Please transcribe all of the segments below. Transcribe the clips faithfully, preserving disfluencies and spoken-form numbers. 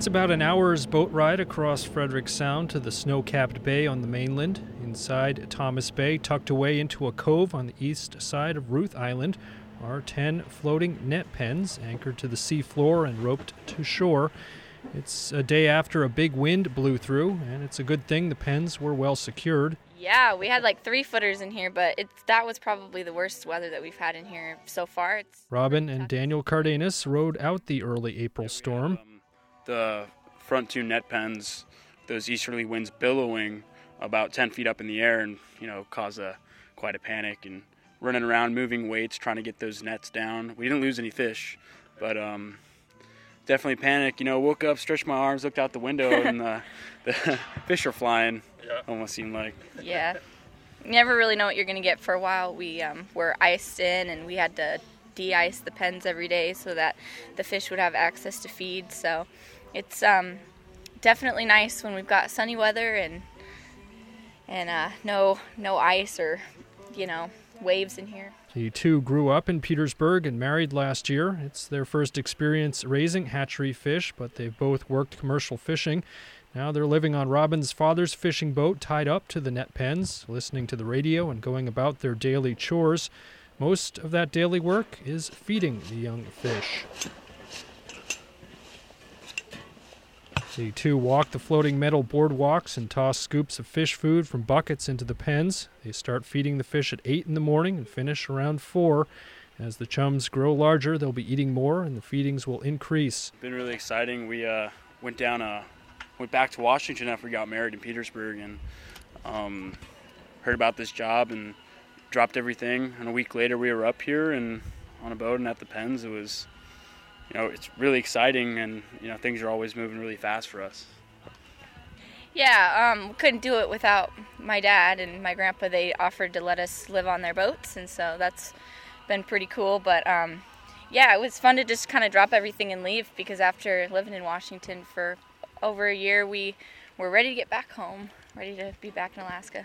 It's about an hour's boat ride across Frederick Sound to the snow-capped bay on the mainland. Inside Thomas Bay, tucked away into a cove on the east side of Ruth Island, are ten floating net pens anchored to the sea floor and roped to shore. It's a day after a big wind blew through, and it's a good thing the pens were well secured. Yeah, we had like three footers in here, but it's that was probably the worst weather that we've had in here so far. It's Robin and Daniel Cardenas rode out the early April storm. The front two net pens, those easterly winds billowing about ten feet up in the air, and you know, cause a quite a panic, and running around moving weights trying to get those nets down. We didn't lose any fish, but um, definitely panic. You know, woke up, stretched my arms, looked out the window, and the, the fish are flying. Yeah. Almost seemed like. Yeah, you never really know what you're gonna get. For a while, we um, were iced in, and we had to de-ice the pens every day so that the fish would have access to feed. So it's um, definitely nice when we've got sunny weather and and uh, no no ice or you know waves in here. The two grew up in Petersburg and married last year. It's their first experience raising hatchery fish, but they've both worked commercial fishing. Now they're living on Robin's father's fishing boat, tied up to the net pens, listening to the radio and going about their daily chores. Most of that daily work is feeding the young fish. The two walk the floating metal boardwalks and toss scoops of fish food from buckets into the pens. They start feeding the fish at eight in the morning and finish around four. As the chums grow larger, they'll be eating more and the feedings will increase. It's been really exciting. We uh, went down, uh, went back to Washington after we got married in Petersburg, and um, heard about this job and dropped everything. And a week later, we were up here and on a boat and at the pens. It was, you know, it's really exciting, and you know, things are always moving really fast for us. Yeah, um, we couldn't do it without my dad and my grandpa. They offered to let us live on their boats, and so that's been pretty cool. But um, yeah, it was fun to just kind of drop everything and leave, because after living in Washington for over a year, we were ready to get back home, ready to be back in Alaska.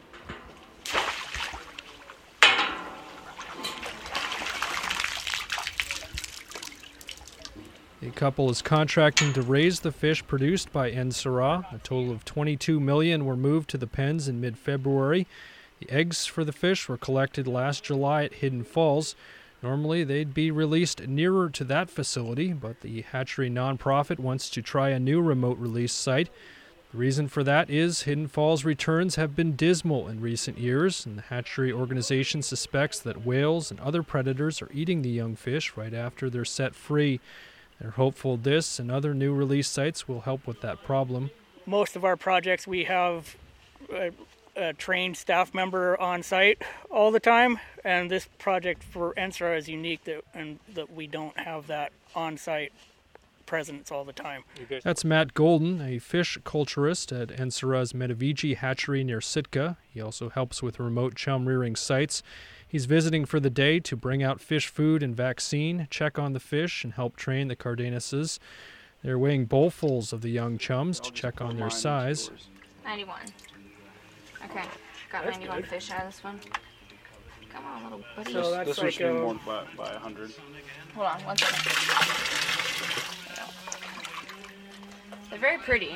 The couple is contracting to raise the fish produced by Ensara. A total of twenty-two million were moved to the pens in mid-February. The eggs for the fish were collected last July at Hidden Falls. Normally, they'd be released nearer to that facility, but the hatchery nonprofit wants to try a new remote release site. The reason for that is Hidden Falls returns have been dismal in recent years, and the hatchery organization suspects that whales and other predators are eating the young fish right after they're set free. They're hopeful this and other new release sites will help with that problem. Most of our projects, we have a, a trained staff member on site all the time, and this project for Ensara is unique that and that we don't have that on-site presence all the time. That's Matt Golden, a fish culturist at Ensara's Medaviji hatchery near Sitka. He also helps with remote chum rearing sites. He's visiting for the day to bring out fish food and vaccine, check on the fish, and help train the Cardenases. They're weighing bowlfuls of the young chums to check on their size. ninety-one. Okay, got That's ninety-one good. fish out of this one. Come on, little buddy. So that's this like was being a, worn by, by one hundred. Hold on, one second. They're very pretty.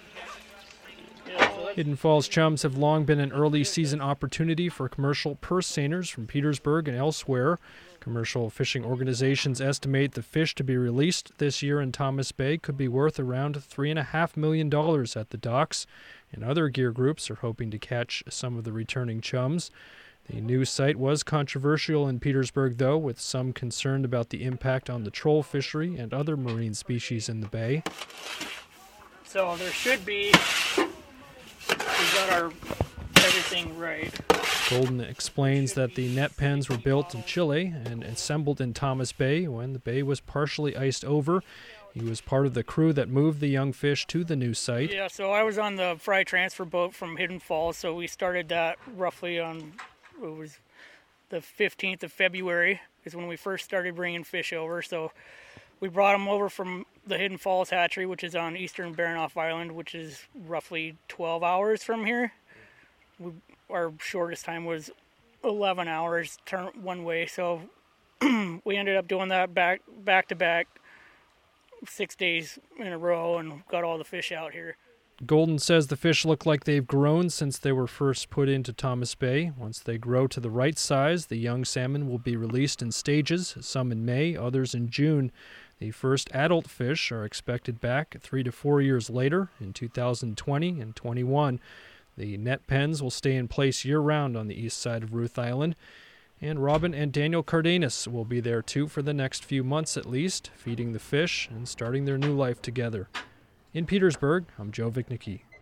Hidden Falls chums have long been an early season opportunity for commercial purse seiners from Petersburg and elsewhere. Commercial fishing organizations estimate the fish to be released this year in Thomas Bay could be worth around three point five million dollars at the docks, and other gear groups are hoping to catch some of the returning chums. The new site was controversial in Petersburg, though, with some concerned about the impact on the troll fishery and other marine species in the bay. so there should be, we got our everything right. Golden explains that the net pens were built in Chile and assembled in Thomas Bay when the bay was partially iced over. He was part of the crew that moved the young fish to the new site. Yeah, so I was on the fry transfer boat from Hidden Falls, so we started that roughly on, it was the fifteenth of February is when we first started bringing fish over. So we brought them over from the Hidden Falls hatchery, which is on eastern Baranof Island, which is roughly twelve hours from here. We, our shortest time was eleven hours turn one way, so we ended up doing that back back to back six days in a row and got all the fish out here. Golden says the fish look like they've grown since they were first put into Thomas Bay. Once they grow to the right size, the young salmon will be released in stages, some in May, others in June. The first adult fish are expected back three to four years later in two thousand twenty and twenty-one. The net pens will stay in place year-round on the east side of Ruth Island. And Robin and Daniel Cardenas will be there too for the next few months at least, feeding the fish and starting their new life together. In Petersburg, I'm Joe Vicnicki.